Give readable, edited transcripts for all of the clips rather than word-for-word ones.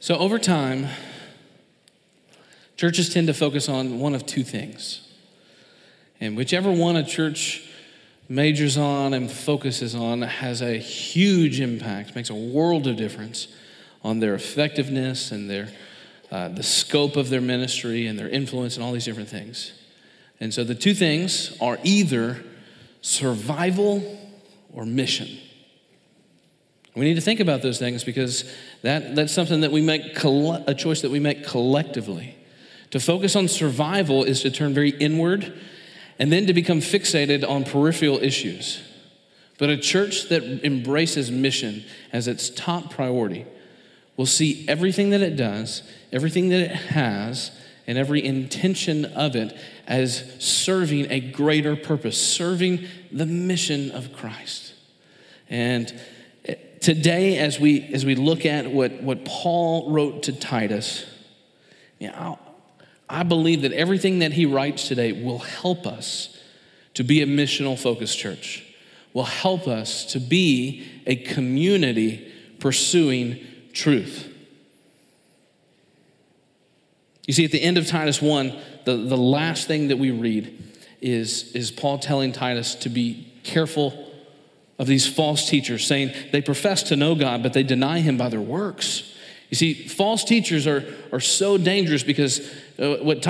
So over time, churches tend to focus on one of two things. And whichever one a church majors on and focuses on has a huge impact, makes a world of difference on their effectiveness and their the scope of their ministry and their influence and all these different things. And so the two things are either survival or mission. We need to think about those things because that's something that we make, a choice that we make collectively. To focus on survival is to turn very inward and then to become fixated on peripheral issues. But a church that embraces mission as its top priority will see everything that it does, everything that it has, and every intention of it as serving a greater purpose, serving the mission of Christ. And today, as we look at what Paul wrote to Titus, I believe that everything that he writes today will help us to be a missional focused church, will help us to be a community pursuing truth. You see, at the end of Titus 1, the last thing that we read is Paul telling Titus to be careful of these false teachers, saying they profess to know God, but they deny him by their works. You see, false teachers are so dangerous because what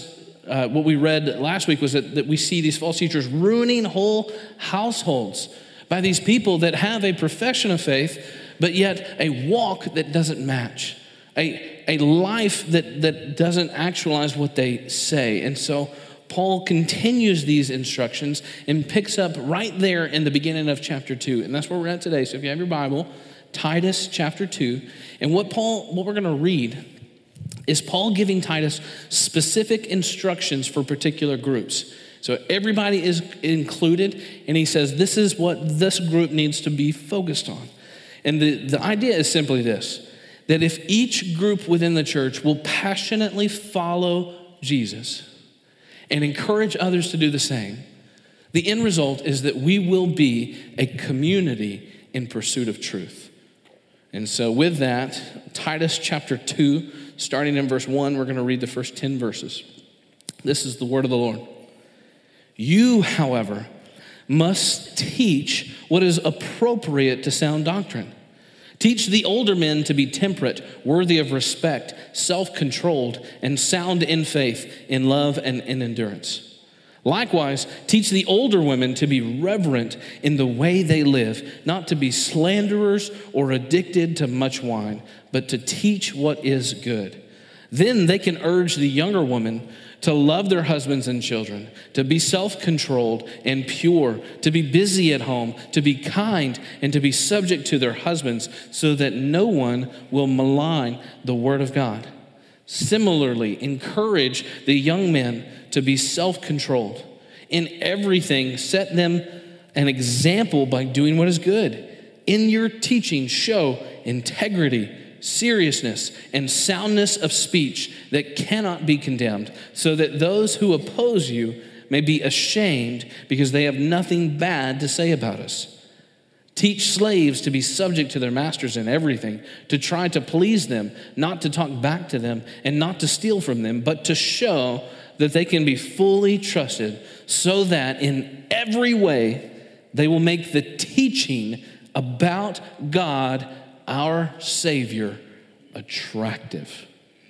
we read last week was that we see these false teachers ruining whole households by these people that have a profession of faith, but yet a walk that doesn't match, a life that doesn't actualize what they say. And so Paul continues these instructions and picks up right there in the beginning of chapter 2. And that's where we're at today. So if you have your Bible, Titus chapter 2. And what we're going to read is Paul giving Titus specific instructions for particular groups. So everybody is included, and he says this is what this group needs to be focused on. And the idea is simply this, that if each group within the church will passionately follow Jesus and encourage others to do the same, the end result is that we will be a community in pursuit of truth. And so with that, Titus chapter 2, starting in verse 1, we're going to read the first 10 verses. This is the word of the Lord. You, however, must teach what is appropriate to sound doctrine. Teach the older men to be temperate, worthy of respect, self-controlled, and sound in faith, in love, and in endurance. Likewise, teach the older women to be reverent in the way they live, not to be slanderers or addicted to much wine, but to teach what is good. Then they can urge the younger women to love their husbands and children, to be self-controlled and pure, to be busy at home, to be kind, and to be subject to their husbands, so that no one will malign the word of God. Similarly, encourage the young men to be self-controlled. In everything, set them an example by doing what is good. In your teaching, show integrity, seriousness, and soundness of speech that cannot be condemned, so that those who oppose you may be ashamed because they have nothing bad to say about us. Teach slaves to be subject to their masters in everything, to try to please them, not to talk back to them, and not to steal from them, but to show that they can be fully trusted, so that in every way they will make the teaching about God, our Savior, attractive.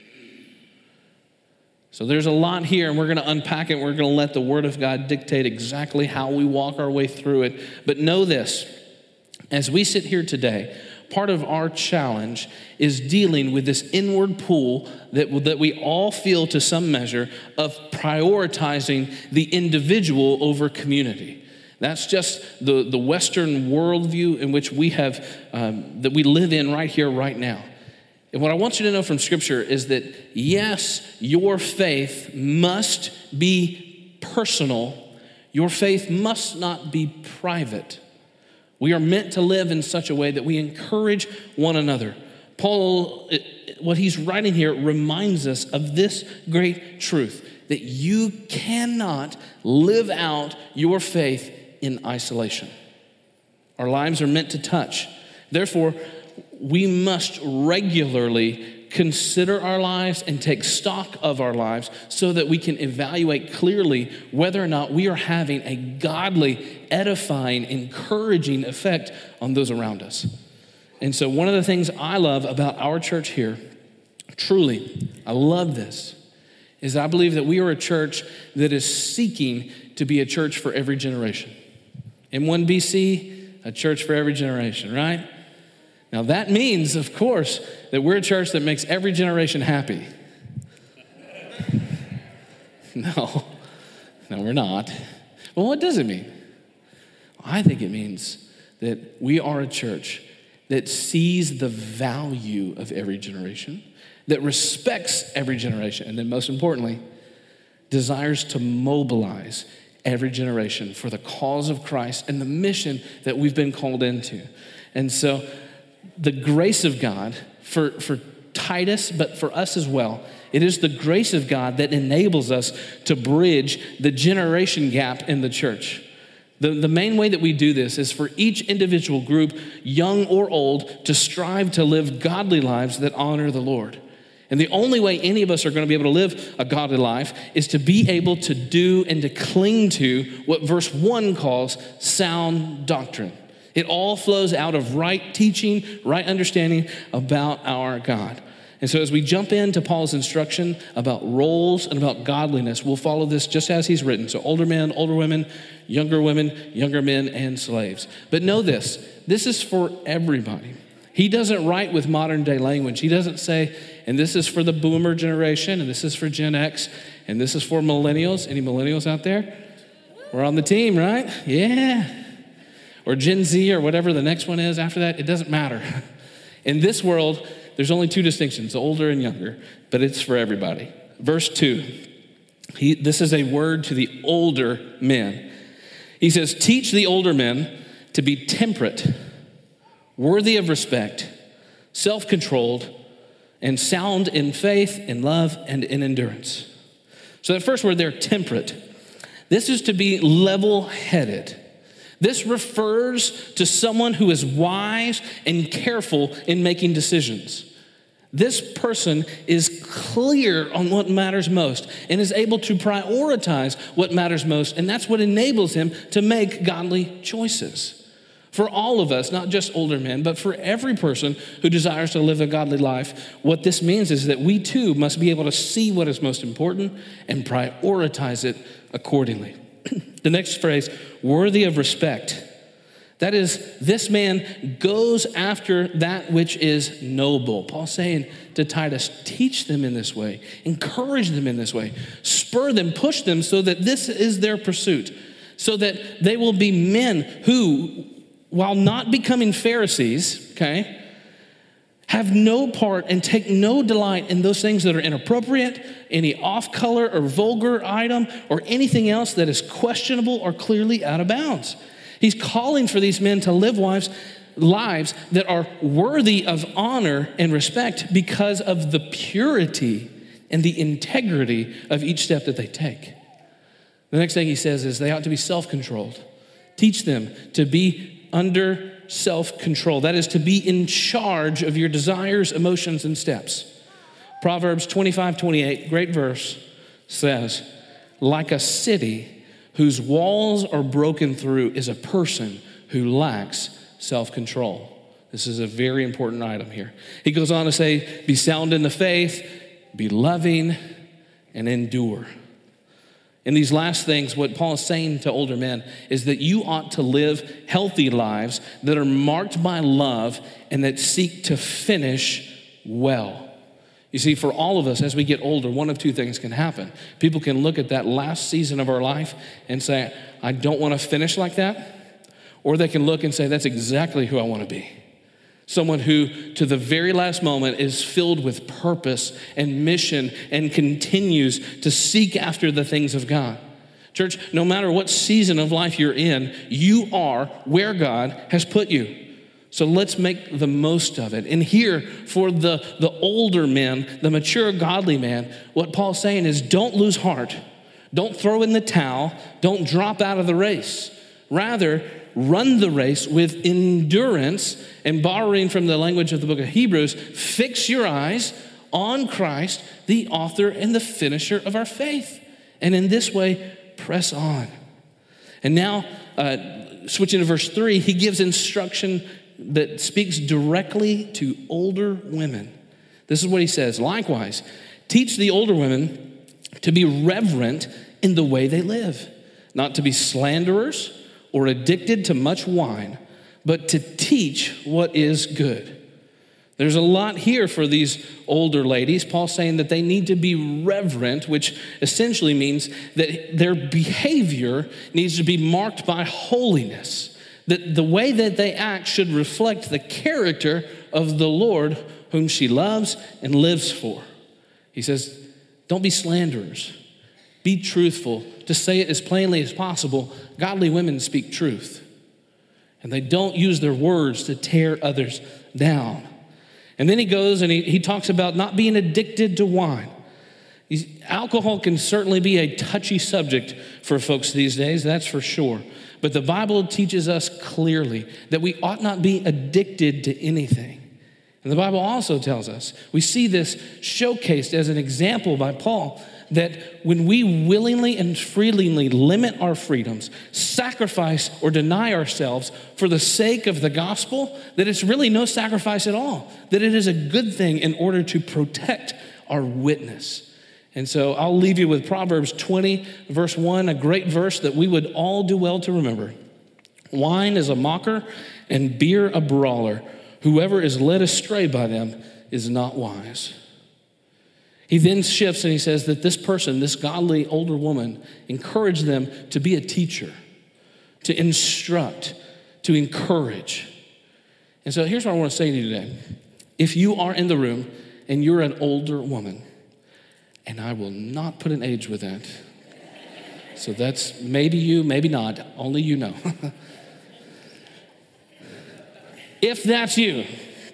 So there's a lot here, and we're going to unpack it. We're going to let the Word of God dictate exactly how we walk our way through it. But know this, as we sit here today, part of our challenge is dealing with this inward pull that we all feel to some measure of prioritizing the individual over community. That's just the Western worldview in which we have, that we live in right here, right now. And what I want you to know from Scripture is that, yes, your faith must be personal. Your faith must not be private. We are meant to live in such a way that we encourage one another. Paul, what he's writing here reminds us of this great truth, that you cannot live out your faith in isolation. Our lives are meant to touch. Therefore, we must regularly consider our lives and take stock of our lives so that we can evaluate clearly whether or not we are having a godly, edifying, encouraging effect on those around us. And so one of the things I love about our church here, truly, I love this, is I believe that we are a church that is seeking to be a church for every generation. M1 BC, a church for every generation, right? Now that means, of course, that we're a church that makes every generation happy. No, we're not. Well, what does it mean? I think it means that we are a church that sees the value of every generation, that respects every generation, and then most importantly, desires to mobilize every generation for the cause of Christ and the mission that we've been called into. And so the grace of God for Titus, but for us as well, it is the grace of God that enables us to bridge the generation gap in the church. The main way that we do this is for each individual group, young or old, to strive to live godly lives that honor the Lord. And the only way any of us are going to be able to live a godly life is to be able to do and to cling to what verse 1 calls sound doctrine. It all flows out of right teaching, right understanding about our God. And so as we jump into Paul's instruction about roles and about godliness, we'll follow this just as he's written. So older men, older women, younger men, and slaves. But know this is for everybody. He doesn't write with modern day language. He doesn't say, and this is for the boomer generation, and this is for Gen X, and this is for millennials. Any millennials out there? We're on the team, right? Yeah. Or Gen Z or whatever the next one is after that. It doesn't matter. In this world, there's only two distinctions, older and younger, but it's for everybody. Verse 2, this is a word to the older men. He says, teach the older men to be temperate, worthy of respect, self-controlled, and sound in faith, in love, and in endurance. So that first word there, temperate. This is to be level-headed. This refers to someone who is wise and careful in making decisions. This person is clear on what matters most and is able to prioritize what matters most, and that's what enables him to make godly choices. For all of us, not just older men, but for every person who desires to live a godly life, what this means is that we too must be able to see what is most important and prioritize it accordingly. The next phrase, worthy of respect. That is, this man goes after that which is noble. Paul's saying to Titus, teach them in this way, encourage them in this way, spur them, push them so that this is their pursuit, so that they will be men who, while not becoming Pharisees, have no part and take no delight in those things that are inappropriate, any off-color or vulgar item, or anything else that is questionable or clearly out of bounds. He's calling for these men to live lives that are worthy of honor and respect because of the purity and the integrity of each step that they take. The next thing he says is they ought to be self-controlled. Teach them to be under self-control. That is to be in charge of your desires, emotions, and steps. Proverbs 25:28, great verse, says, like a city whose walls are broken through is a person who lacks self-control. This is a very important item here. He goes on to say, be sound in the faith, be loving, and endure. In these last things, what Paul is saying to older men is that you ought to live healthy lives that are marked by love and that seek to finish well. You see, for all of us, as we get older, one of two things can happen. People can look at that last season of our life and say, I don't want to finish like that. Or they can look and say, that's exactly who I want to be. Someone who, to the very last moment, is filled with purpose and mission and continues to seek after the things of God. Church, no matter what season of life you're in, you are where God has put you. So let's make the most of it. And here, for the older men, the mature godly man, what Paul's saying is don't lose heart. Don't throw in the towel. Don't drop out of the race. Rather, run the race with endurance, and borrowing from the language of the book of Hebrews, fix your eyes on Christ, the author and the finisher of our faith. And in this way, press on. And now, switching to verse 3, he gives instruction that speaks directly to older women. This is what he says. Likewise, teach the older women to be reverent in the way they live, not to be slanderers or addicted to much wine, but to teach what is good. There's a lot here for these older ladies. Paul's saying that they need to be reverent, which essentially means that their behavior needs to be marked by holiness, that the way that they act should reflect the character of the Lord whom she loves and lives for. He says, don't be slanderers. Be truthful. To say it as plainly as possible, godly women speak truth. And they don't use their words to tear others down. And then he goes and he talks about not being addicted to wine. Alcohol can certainly be a touchy subject for folks these days, that's for sure. But the Bible teaches us clearly that we ought not be addicted to anything. And the Bible also tells us, we see this showcased as an example by Paul, that when we willingly and freely limit our freedoms, sacrifice or deny ourselves for the sake of the gospel, that it's really no sacrifice at all, that it is a good thing in order to protect our witness. And so I'll leave you with Proverbs 20, verse 1, a great verse that we would all do well to remember. Wine is a mocker and beer a brawler. Whoever is led astray by them is not wise. He then shifts and he says that this person, this godly older woman, encouraged them to be a teacher, to instruct, to encourage. And so here's what I want to say to you today. If you are in the room and you're an older woman, and I will not put an age with that, so that's maybe you, maybe not, only you know. If that's you,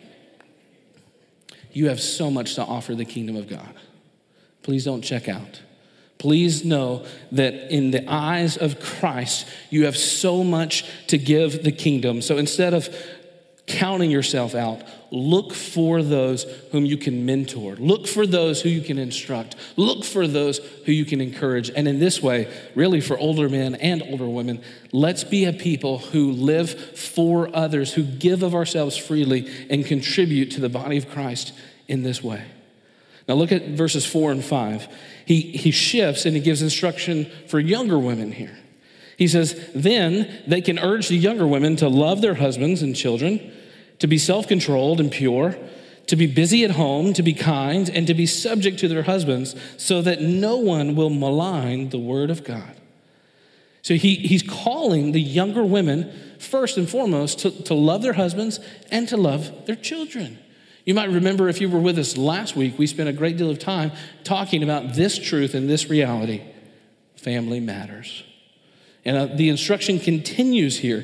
you have so much to offer the kingdom of God. Please don't check out. Please know that in the eyes of Christ, you have so much to give the kingdom. So instead of counting yourself out, look for those whom you can mentor. Look for those who you can instruct. Look for those who you can encourage. And in this way, really for older men and older women, let's be a people who live for others, who give of ourselves freely and contribute to the body of Christ in this way. Now look at verses 4 and 5. He shifts and he gives instruction for younger women here. He says, then they can urge the younger women to love their husbands and children, to be self-controlled and pure, to be busy at home, to be kind, and to be subject to their husbands, so that no one will malign the word of God. So he's calling the younger women, first and foremost, to love their husbands and to love their children. You might remember if you were with us last week, we spent a great deal of time talking about this truth and this reality. Family matters. And the instruction continues here.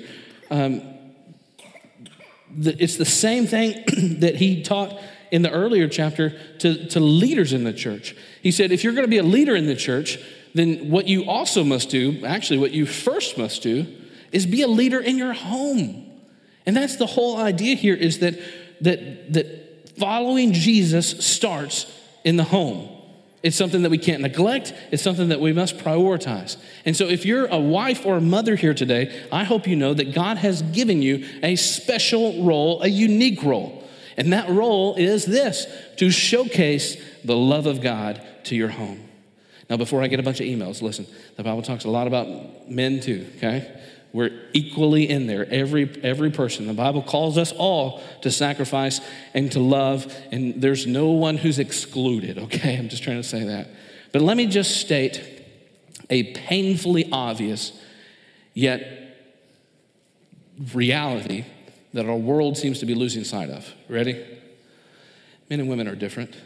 It's the same thing that he taught in the earlier chapter to leaders in the church. He said, if you're going to be a leader in the church, then what you also must do, actually what you first must do, is be a leader in your home. And that's the whole idea here, is that following Jesus starts in the home. It's something that we can't neglect. It's something that we must prioritize. And so if you're a wife or a mother here today, I hope you know that God has given you a special role, a unique role. And that role is this, to showcase the love of God to your home. Now, before I get a bunch of emails, listen, the Bible talks a lot about men too, okay? We're equally in there, every person. The Bible calls us all to sacrifice and to love, and there's no one who's excluded, okay? I'm just trying to say that. But let me just state a painfully obvious, yet reality that our world seems to be losing sight of. Ready? Men and women are different.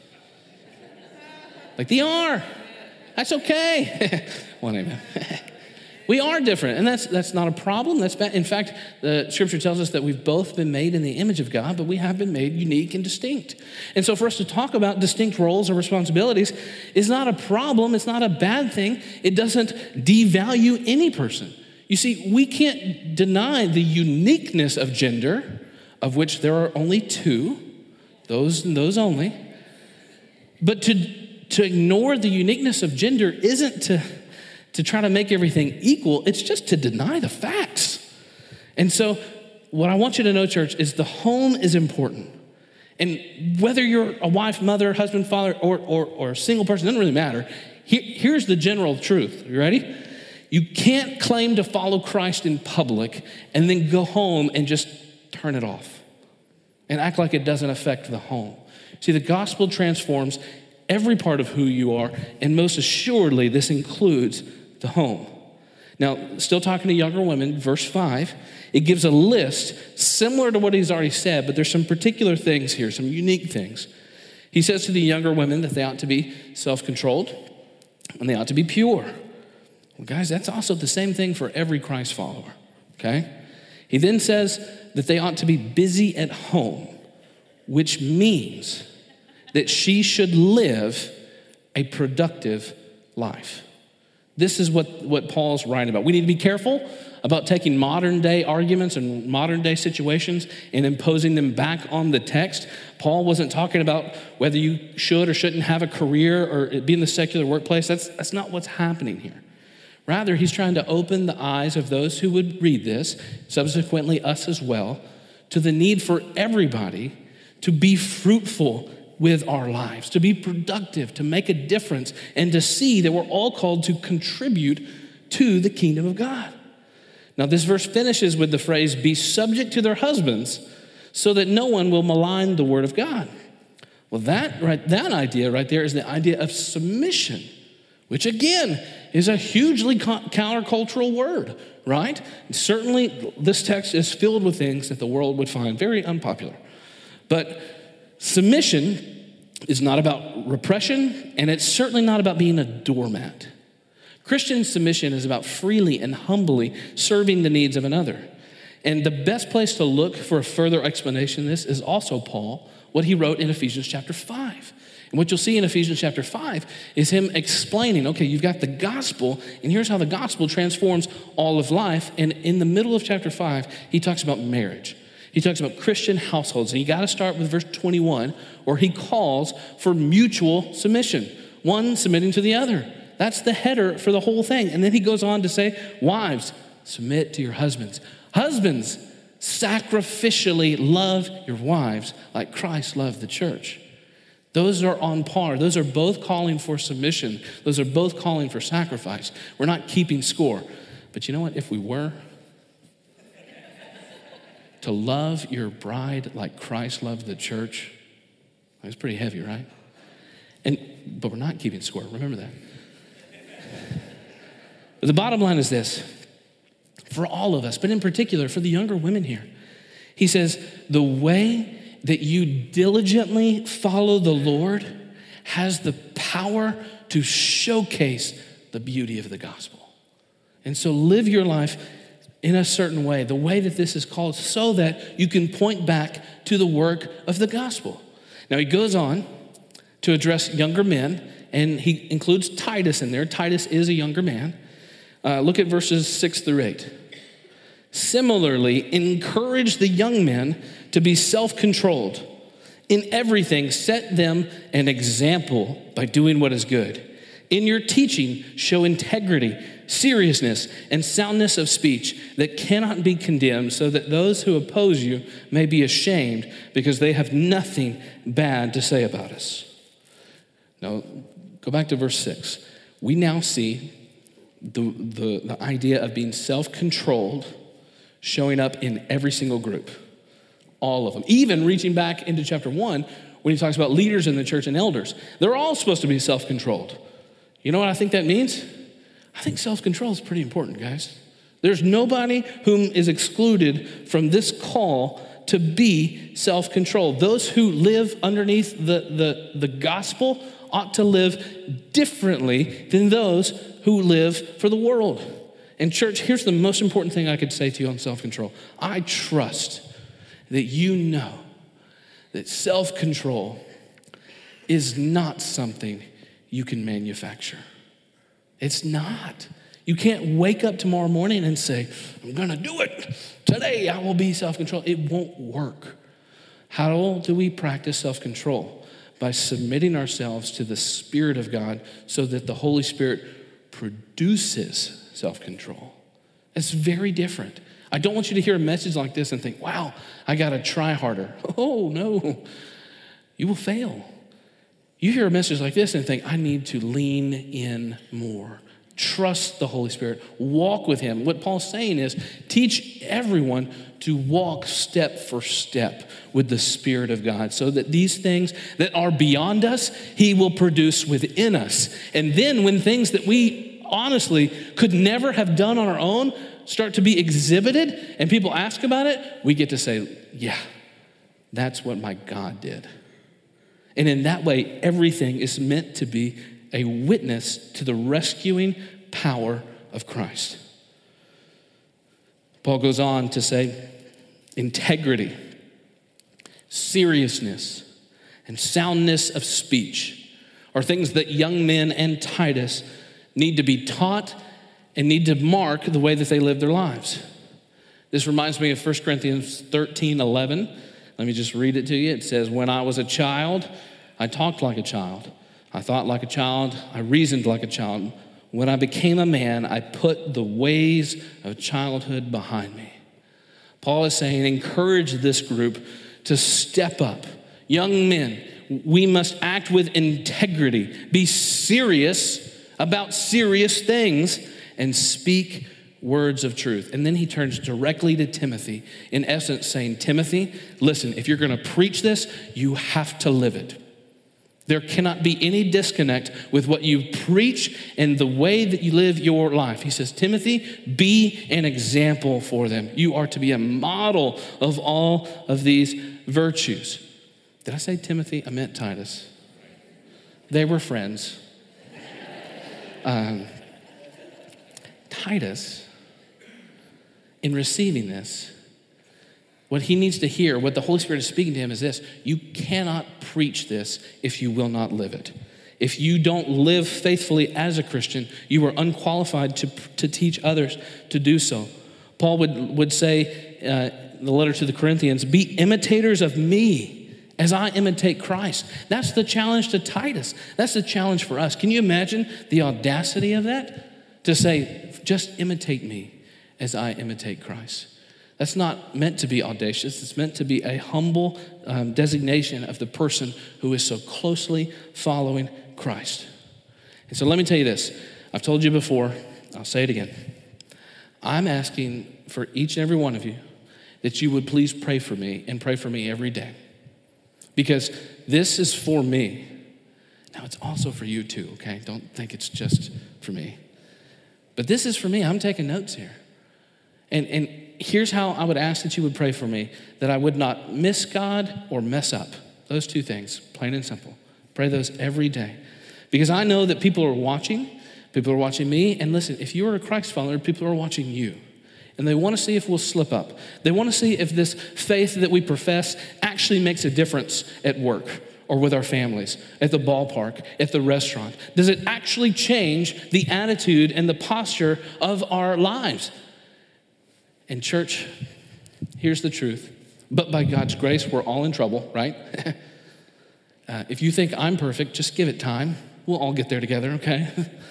Like they are. That's okay. Well, amen. We are different, and that's not a problem. That's bad. In fact, the scripture tells us that we've both been made in the image of God, but we have been made unique and distinct. And so for us to talk about distinct roles or responsibilities is not a problem. It's not a bad thing. It doesn't devalue any person. You see, we can't deny the uniqueness of gender, of which there are only two, those and those only. But to ignore the uniqueness of gender isn't to try to make everything equal. It's just to deny the facts. And so what I want you to know, church, is the home is important. And whether you're a wife, mother, husband, father, or a single person, doesn't really matter. Here's the general truth. You ready? You can't claim to follow Christ in public and then go home and just turn it off and act like it doesn't affect the home. See, the gospel transforms every part of who you are, and most assuredly, this includes the home. Now, still talking to younger women, verse 5, it gives a list similar to what he's already said, but there's some particular things here, some unique things. He says to the younger women that they ought to be self-controlled and they ought to be pure. Well, guys, that's also the same thing for every Christ follower, okay? He then says that they ought to be busy at home, which means that she should live a productive life. This is what Paul's writing about. We need to be careful about taking modern day arguments and modern day situations and imposing them back on the text. Paul wasn't talking about whether you should or shouldn't have a career or be in the secular workplace. That's not what's happening here. Rather, he's trying to open the eyes of those who would read this, subsequently us as well, to the need for everybody to be fruitful with our lives, to be productive, to make a difference, and to see that we're all called to contribute to the kingdom of God. Now, this verse finishes with the phrase, be subject to their husbands so that no one will malign the word of God. Well, that idea right there is the idea of submission, which again is a hugely countercultural word, right? And certainly this text is filled with things that the world would find very unpopular. But submission is not about repression, and it's certainly not about being a doormat. Christian submission is about freely and humbly serving the needs of another. And the best place to look for a further explanation of this is also Paul, what he wrote in Ephesians chapter 5. And what you'll see in Ephesians chapter 5 is him explaining, okay, you've got the gospel, and here's how the gospel transforms all of life. And in the middle of chapter 5, he talks about marriage. He talks about Christian households. And you got to start with verse 21, where he calls for mutual submission, one submitting to the other. That's the header for the whole thing. And then he goes on to say, wives, submit to your husbands. Husbands, sacrificially love your wives like Christ loved the church. Those are on par. Those are both calling for submission. Those are both calling for sacrifice. We're not keeping score. But you know what? If we were, to love your bride like Christ loved the church, it's pretty heavy, right? But we're not keeping score. Remember that. But the bottom line is this. For all of us, but in particular for the younger women here, he says, the way that you diligently follow the Lord has the power to showcase the beauty of the gospel. And so live your life in a certain way, the way that this is called, so that you can point back to the work of the gospel. Now he goes on to address younger men, and he includes Titus in there. Titus is a younger man. Look at verses 6 through 8. Similarly, encourage the young men to be self-controlled. In everything, set them an example by doing what is good. In your teaching, show integrity, seriousness, and soundness of speech that cannot be condemned, so that those who oppose you may be ashamed because they have nothing bad to say about us. Now, go back to verse 6. We now see the idea of being self-controlled showing up in every single group, all of them. Even reaching back into chapter 1 when he talks about leaders in the church and elders. They're all supposed to be self-controlled. You know what I think that means? I think self-control is pretty important, guys. There's nobody whom is excluded from this call to be self-controlled. Those who live underneath the gospel ought to live differently than those who live for the world. And church, here's the most important thing I could say to you on self-control. I trust that you know that self-control is not something you can manufacture. It's not. You can't wake up tomorrow morning and say, I'm gonna do it. Today I will be self-controlled. It won't work. How do we practice self-control? by submitting ourselves to the Spirit of God so that the Holy Spirit produces self-control. It's very different. I don't want you to hear a message like this and think, wow, I got to try harder. Oh, no, you will fail. You hear a message like this and think, I need to lean in more. Trust the Holy Spirit. Walk with him. What Paul's saying is teach everyone to walk step for step with the Spirit of God so that these things that are beyond us, he will produce within us. And then when things that we honestly could never have done on our own start to be exhibited and people ask about it, we get to say, yeah, that's what my God did. And in that way, everything is meant to be a witness to the rescuing power of Christ. Paul goes on to say, integrity, seriousness, and soundness of speech are things that young men and Titus need to be taught and need to mark the way that they live their lives. This reminds me of 1 Corinthians 13:11. Let me just read it to you. It says, when I was a child, I talked like a child. I thought like a child. I reasoned like a child. When I became a man, I put the ways of childhood behind me. Paul is saying, encourage this group to step up. Young men, we must act with integrity, be serious about serious things, and speak words of truth. And then he turns directly to Timothy, in essence saying, Timothy, listen, if you're going to preach this, you have to live it. There cannot be any disconnect with what you preach and the way that you live your life. He says, Timothy, be an example for them. You are to be a model of all of these virtues. Did I say Timothy? I meant Titus. They were friends. Titus, in receiving this, what he needs to hear, what the Holy Spirit is speaking to him is this: you cannot preach this if you will not live it. If you don't live faithfully as a Christian, you are unqualified to teach others to do so. Paul would say in the letter to the Corinthians, be imitators of me as I imitate Christ. That's the challenge to Titus. That's the challenge for us. Can you imagine the audacity of that? To say, just imitate me as I imitate Christ. That's not meant to be audacious. It's meant to be a humble designation of the person who is so closely following Christ. And so let me tell you this. I've told you before, I'll say it again. I'm asking for each and every one of you that you would please pray for me and pray for me every day. Because this is for me. Now it's also for you too, okay? Don't think it's just for me. But this is for me. I'm taking notes here. And here's how I would ask that you would pray for me, that I would not miss God or mess up. Those two things, plain and simple. Pray those every day. Because I know that people are watching me. And listen, if you are a Christ follower, people are watching you. And they want to see if we'll slip up. They want to see if this faith that we profess actually makes a difference at work or with our families, at the ballpark, at the restaurant. Does it actually change the attitude and the posture of our lives? And church, here's the truth. But by God's grace, we're all in trouble, right? If you think I'm perfect, just give it time. We'll all get there together, okay?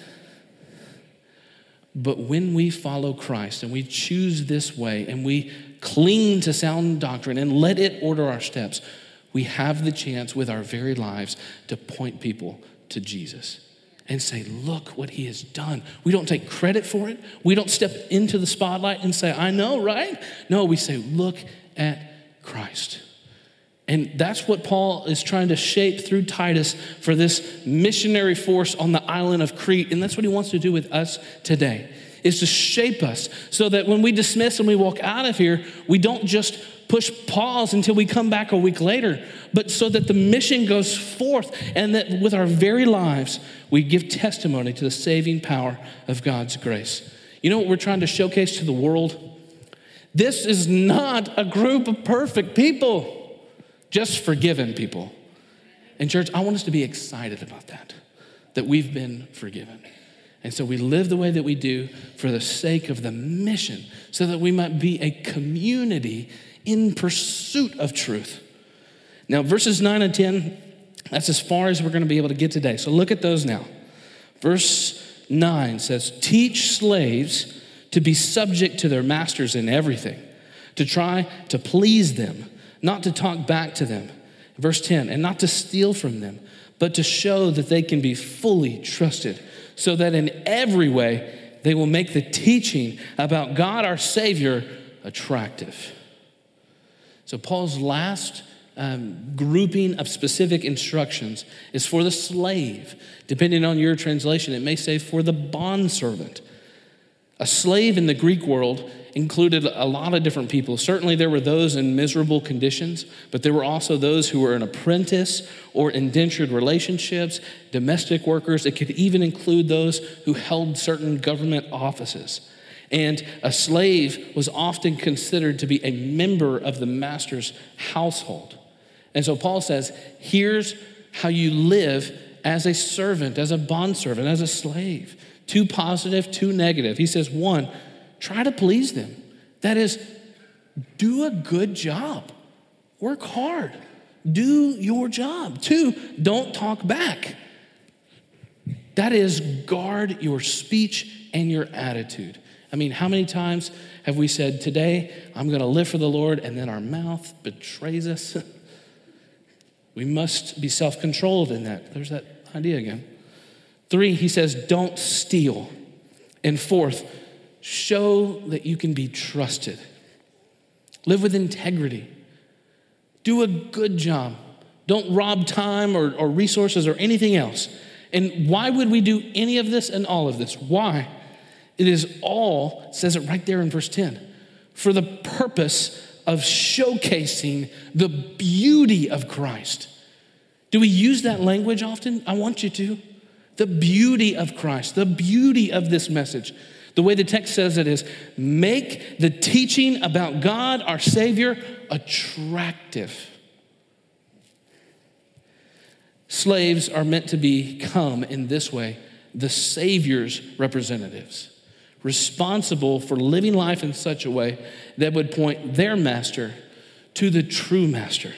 But when we follow Christ and we choose this way and we cling to sound doctrine and let it order our steps, we have the chance with our very lives to point people to Jesus and say, look what he has done. We don't take credit for it. We don't step into the spotlight and say, I know, right? No, we say, look at Christ. And that's what Paul is trying to shape through Titus for this missionary force on the island of Crete. And that's what he wants to do with us today, is to shape us so that when we dismiss and we walk out of here, we don't just push pause until we come back a week later, but so that the mission goes forth and that with our very lives, we give testimony to the saving power of God's grace. You know what we're trying to showcase to the world? This is not a group of perfect people, just forgiven people. And church, I want us to be excited about that we've been forgiven. And so we live the way that we do for the sake of the mission, so that we might be a community in pursuit of truth. Now, verses 9 and 10 That's as far as we're going to be able to get today. So look at those now. Verse 9 says, teach slaves to be subject to their masters in everything, to try to please them, not to talk back to them. Verse 10, and not to steal from them, but to show that they can be fully trusted, so that in every way they will make the teaching about God our Savior attractive. So Paul's last grouping of specific instructions is for the slave. Depending on your translation, it may say for the bondservant. A slave in the Greek world included a lot of different people. Certainly there were those in miserable conditions, but there were also those who were an apprentice or indentured relationships, domestic workers. It could even include those who held certain government offices. And a slave was often considered to be a member of the master's household. And so Paul says, here's how you live as a servant, as a bondservant, as a slave. 2 positive, 2 negative. He says, 1, try to please them. That is, do a good job. Work hard. Do your job. 2, don't talk back. That is, guard your speech and your attitude. I mean, how many times have we said, today I'm going to live for the Lord, and then our mouth betrays us? We must be self-controlled in that. There's that idea again. 3, he says, don't steal. And 4th, show that you can be trusted. Live with integrity. Do a good job. Don't rob time or resources or anything else. And why would we do any of this and all of this? Why? It is all, it says it right there in verse 10, for the purpose of showcasing the beauty of Christ. Do we use that language often? I want you to. The beauty of Christ, the beauty of this message. The way the text says it is, make the teaching about God, our Savior, attractive. Slaves are meant to become, in this way, the Savior's representatives, responsible for living life in such a way that would point their master to the true master.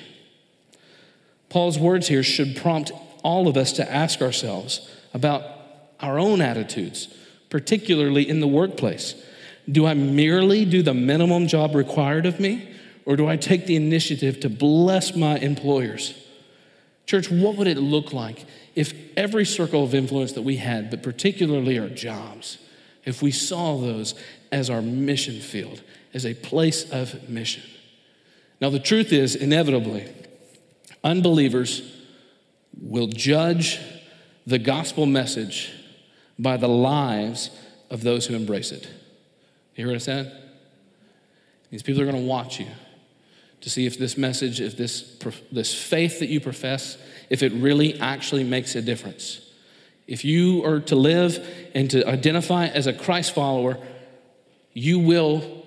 Paul's words here should prompt all of us to ask ourselves about our own attitudes, particularly in the workplace. Do I merely do the minimum job required of me, or do I take the initiative to bless my employers? Church, what would it look like if every circle of influence that we had, but particularly our jobs, if we saw those as our mission field, as a place of mission? Now, the truth is, inevitably, unbelievers will judge the gospel message by the lives of those who embrace it. You hear what I said? These people are going to watch you to see if this message, if this faith that you profess, if it really actually makes a difference. If you are to live and to identify as a Christ follower, you will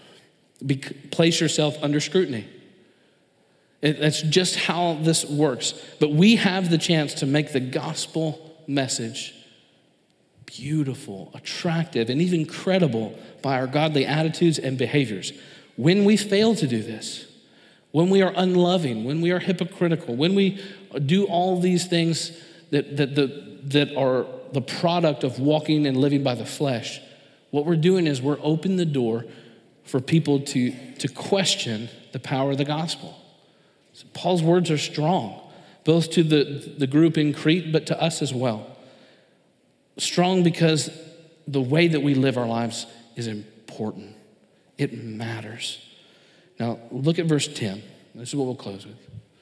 place yourself under scrutiny. That's just how this works. But we have the chance to make the gospel message beautiful, attractive, and even credible by our godly attitudes and behaviors. When we fail to do this, when we are unloving, when we are hypocritical, when we do all these things that are the product of walking and living by the flesh, what we're doing is we're opening the door for people to question the power of the gospel. So Paul's words are strong, both to the group in Crete, but to us as well. Strong because the way that we live our lives is important. It matters. Now, look at verse 10. This is what we'll close with.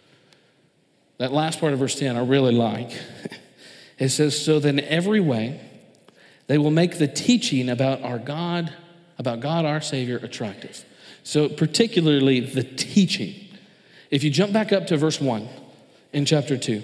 That last part of verse 10 I really like. It says, so then every way they will make the teaching about God our Savior attractive. So particularly the teaching. If you jump back up to verse 1 in chapter 2,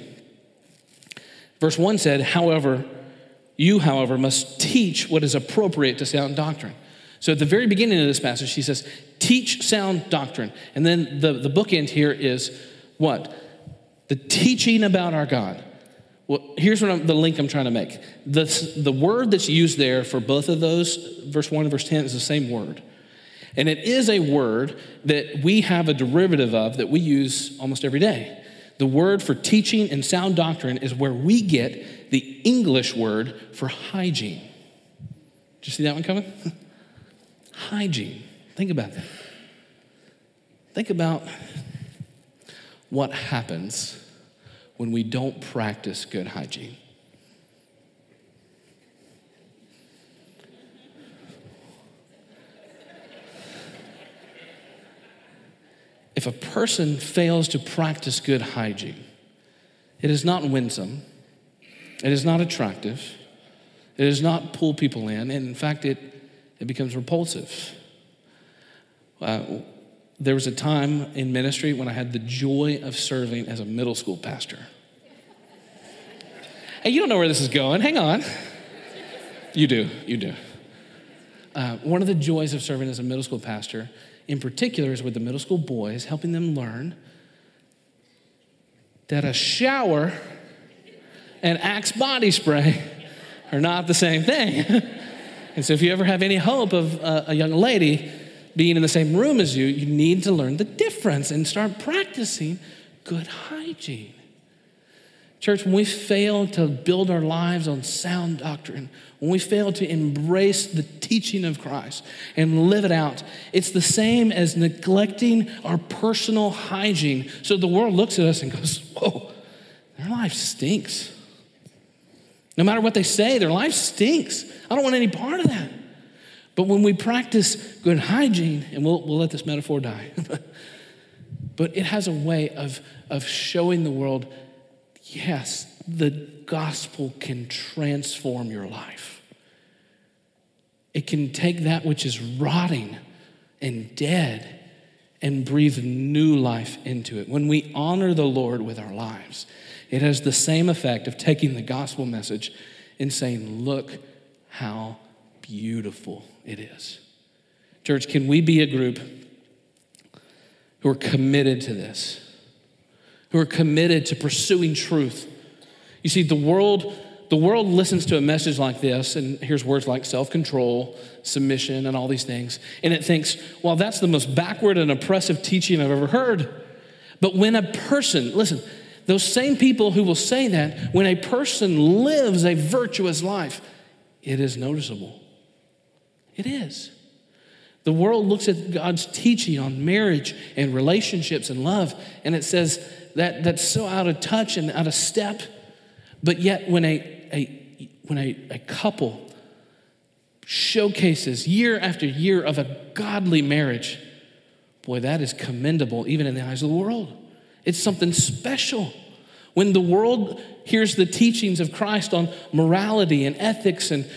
verse 1 said, you, however, must teach what is appropriate to sound doctrine. So at the very beginning of this passage, he says, teach sound doctrine. And then the bookend here is what? The teaching about our God. Well, here's the link I'm trying to make. The word that's used there for both of those, verse 1 and verse 10, is the same word. And it is a word that we have a derivative of that we use almost every day. The word for teaching and sound doctrine is where we get the English word for hygiene. Did you see that one coming? Hygiene. Think about that. Think about what happens when we don't practice good hygiene. If a person fails to practice good hygiene, it is not winsome, it is not attractive, it does not pull people in, and in fact, it becomes repulsive. There was a time in ministry when I had the joy of serving as a middle school pastor. Hey, you don't know where this is going. Hang on. You do. One of the joys of serving as a middle school pastor, in particular, is with the middle school boys, helping them learn that a shower and Axe body spray are not the same thing. And so if you ever have any hope of a young lady being in the same room as you, you need to learn the difference and start practicing good hygiene. Church, when we fail to build our lives on sound doctrine, when we fail to embrace the teaching of Christ and live it out, it's the same as neglecting our personal hygiene. So the world looks at us and goes, whoa, their life stinks. No matter what they say, their life stinks. I don't want any part of that. But when we practice good hygiene, and we'll let this metaphor die, but it has a way of showing the world, yes, the gospel can transform your life. It can take that which is rotting and dead and breathe new life into it. When we honor the Lord with our lives, it has the same effect of taking the gospel message and saying, look how beautiful it is. Church, can we be a group who are committed to this, who are committed to pursuing truth? You see, the world listens to a message like this and hears words like self-control, submission, and all these things, and it thinks, well, that's the most backward and oppressive teaching I've ever heard. But when a person, listen, those same people who will say that, when a person lives a virtuous life, it is noticeable. It is. The world looks at God's teaching on marriage and relationships and love, and it says that that's so out of touch and out of step. But yet when a couple showcases year after year of a godly marriage, boy, that is commendable even in the eyes of the world. It's something special. When the world hears the teachings of Christ on morality and ethics and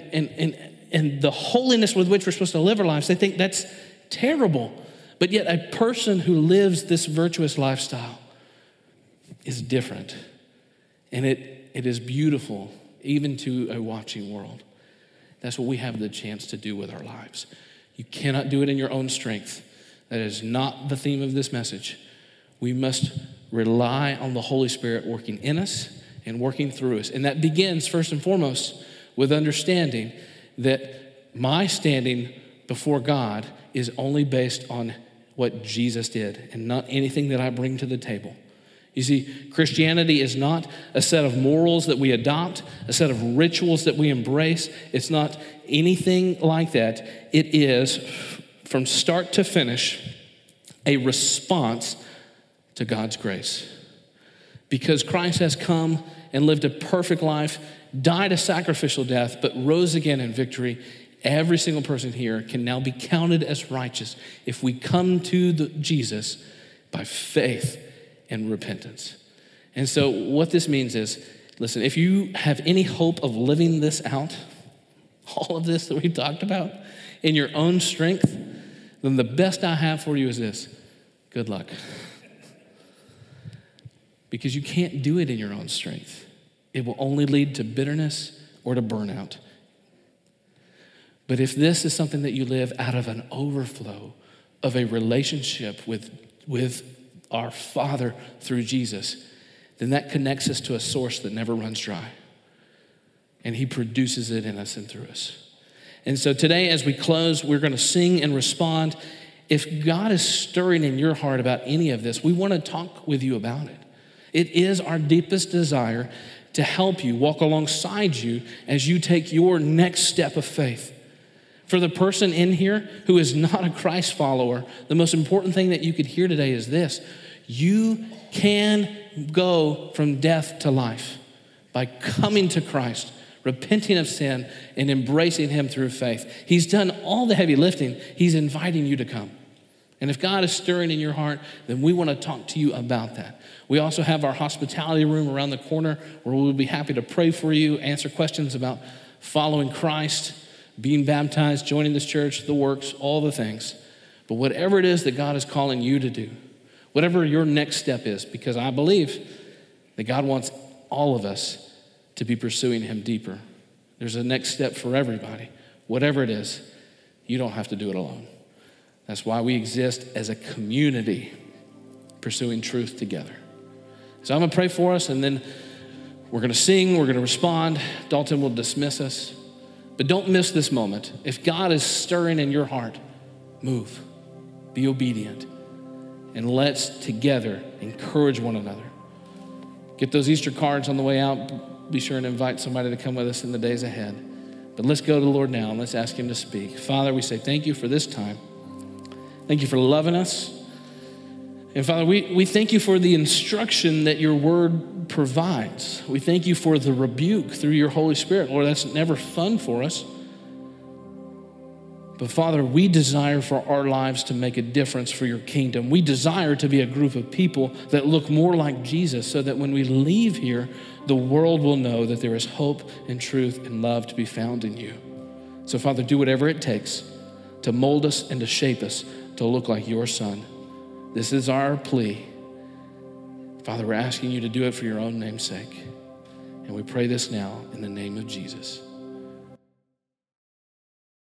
the holiness with which we're supposed to live our lives, they think that's terrible. But yet a person who lives this virtuous lifestyle is different. And it is beautiful, even to a watching world. That's what we have the chance to do with our lives. You cannot do it in your own strength. That is not the theme of this message. We must rely on the Holy Spirit working in us and working through us. And that begins, first and foremost, with understanding that my standing before God is only based on what Jesus did and not anything that I bring to the table. You see, Christianity is not a set of morals that we adopt, a set of rituals that we embrace. It's not anything like that. It is, from start to finish, a response to God's grace. Because Christ has come and lived a perfect life, died a sacrificial death, but rose again in victory, every single person here can now be counted as righteous if we come to Jesus by faith and repentance. And so what this means is, listen, if you have any hope of living this out, all of this that we talked about, in your own strength, then the best I have for you is this: good luck. Because you can't do it in your own strength. It will only lead to bitterness or to burnout. But if this is something that you live out of an overflow of a relationship with our Father through Jesus, then that connects us to a source that never runs dry. And He produces it in us and through us. And so today, as we close, we're going to sing and respond. If God is stirring in your heart about any of this, we want to talk with you about it. It is our deepest desire to help you, walk alongside you as you take your next step of faith. For the person in here who is not a Christ follower, the most important thing that you could hear today is this: you can go from death to life by coming to Christ, repenting of sin, and embracing him through faith. He's done all the heavy lifting. He's inviting you to come. And if God is stirring in your heart, then we want to talk to you about that. We also have our hospitality room around the corner where we'll be happy to pray for you, answer questions about following Christ, being baptized, joining this church, the works, all the things. But whatever it is that God is calling you to do, whatever your next step is, because I believe that God wants all of us to be pursuing him deeper. There's a next step for everybody. Whatever it is, you don't have to do it alone. That's why we exist as a community pursuing truth together. So I'm going to pray for us, and then we're going to sing, we're going to respond. Dalton will dismiss us. But don't miss this moment. If God is stirring in your heart, move, be obedient, and let's together encourage one another. Get those Easter cards on the way out. Be sure and invite somebody to come with us in the days ahead. But let's go to the Lord now and let's ask him to speak. Father, we say thank you for this time. Thank you for loving us. And Father, we thank you for the instruction that your word provides. We thank you for the rebuke through your Holy Spirit. Lord, that's never fun for us. But Father, we desire for our lives to make a difference for your kingdom. We desire to be a group of people that look more like Jesus so that when we leave here, the world will know that there is hope and truth and love to be found in you. So Father, do whatever it takes to mold us and to shape us to look like your Son. This is our plea. Father, we're asking you to do it for your own name's sake. And we pray this now in the name of Jesus.